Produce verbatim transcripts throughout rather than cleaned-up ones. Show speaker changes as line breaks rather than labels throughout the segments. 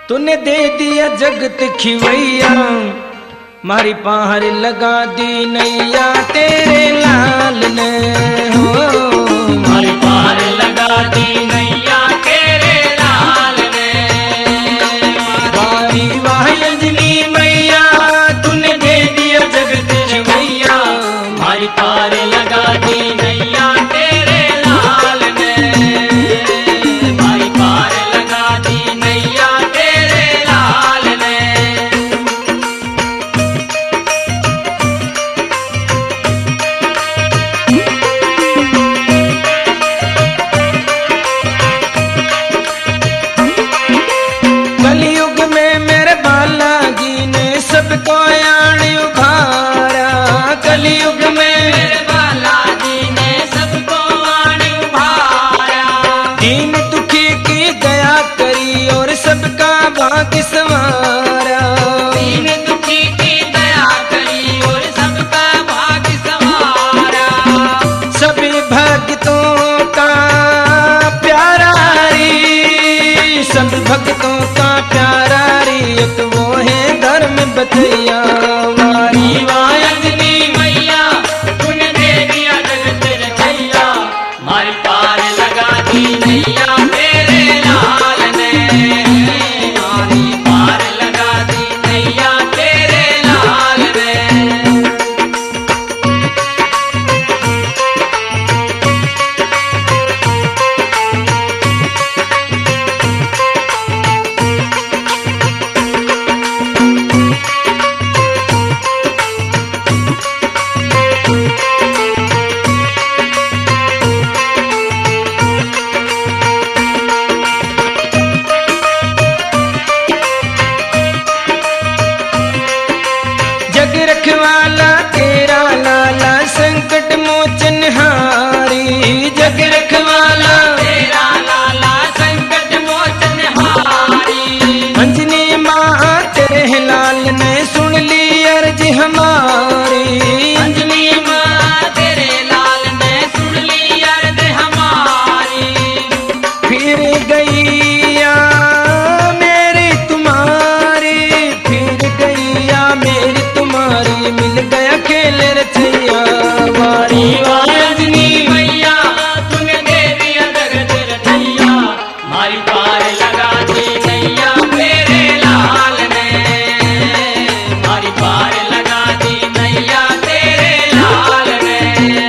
तूने दे दिया जगत खिवैया, मारी पहाड़ लगा दी नैया तेरे लाल ने हो।
मारी पहाड़ लगा दी नैया तेरे लाल ने।
वारी वाह अंजनी मैया, तूने दे दिया जगत खिवैया,
मारी पहाड़ लगा दी नैया तेरे लाल ने। मारी पहाड़ लगा दी नैया तेरे लाल ने।
कलयुग में मेरे बालाजी ने सबको आण उभारा। कलयुग में
मेरे बालाजी ने सबको आण उभारा।
दीन दुखी की दया करी और सबका भाग्य संवारा।
दीन दुखी की दया करी और सबका भाग्य संवारा।
सभी भक्तों का प्यारा री, सब भक्तों का प्यारा री, एक वो है धर्म बतैया। वारी वाह
अंजनी मैया, तूने दे दिया जगत रचैया, मारी पार लगा दी नैया तेरे लाल ने। मारी पार लगा दी नैया तेरे लाल ने।
जग रखवाला तेरा लाला, संकट मोचन हारी। जग रखवाला
तेरा लाला संकट मोचन हारी।
अंजनी माँ तेरे लाल ने सुन ली अर्ज हमारी।
अंजनी माँ तेरे लाल ने सुन ली अर्ज हमारी।
फिर गैया मेरी तुम्हारी, फिर गैया मेरी तुम्हारी, मिल गया खेल रचैया। वारी वाह
अंजनी मैया, तूने दे दिया जगत रचैया, मारी पार लगा दी नैया तेरे लाल ने। मारी पार लगा दी नैया तेरे लाल ने।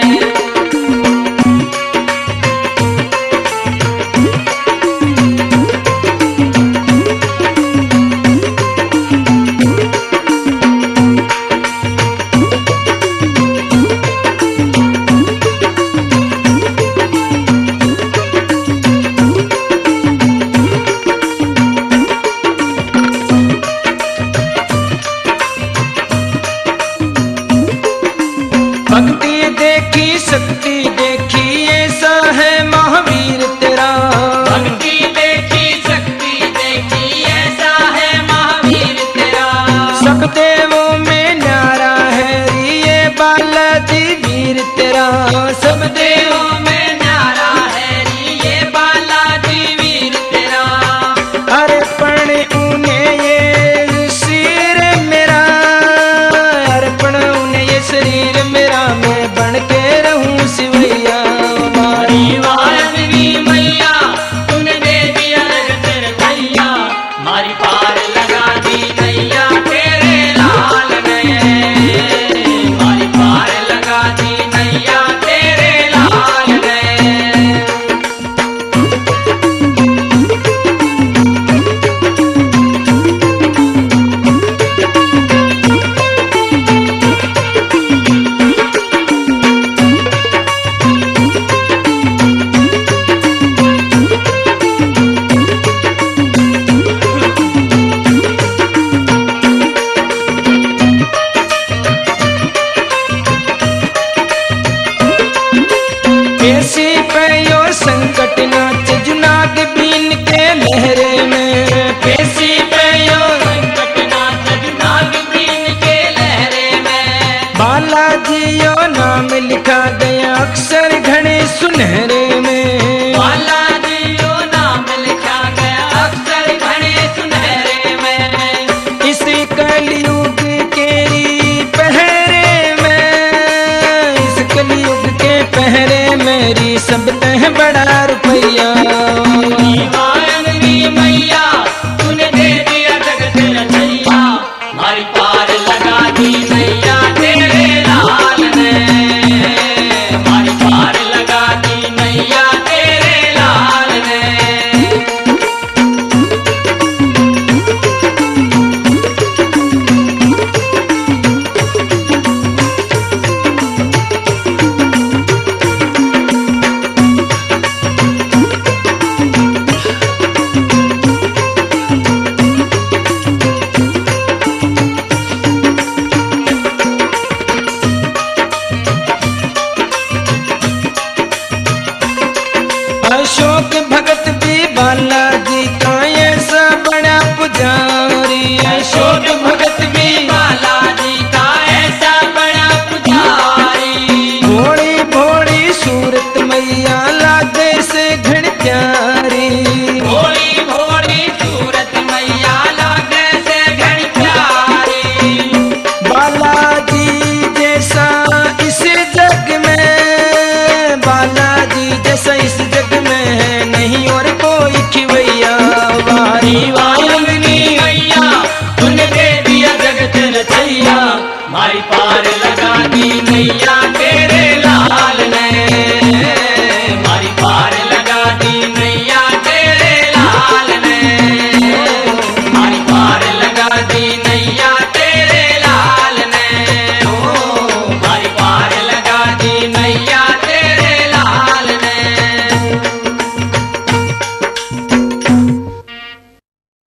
भक्ति देखी शक्ति देखी, ऐसा है महावीर तेरा।
भक्ति देखी शक्ति देखी, ऐसा है महावीर तेरा।
सब देवों में न्यारा है ये बालाजी वीर तेरा। सब देवों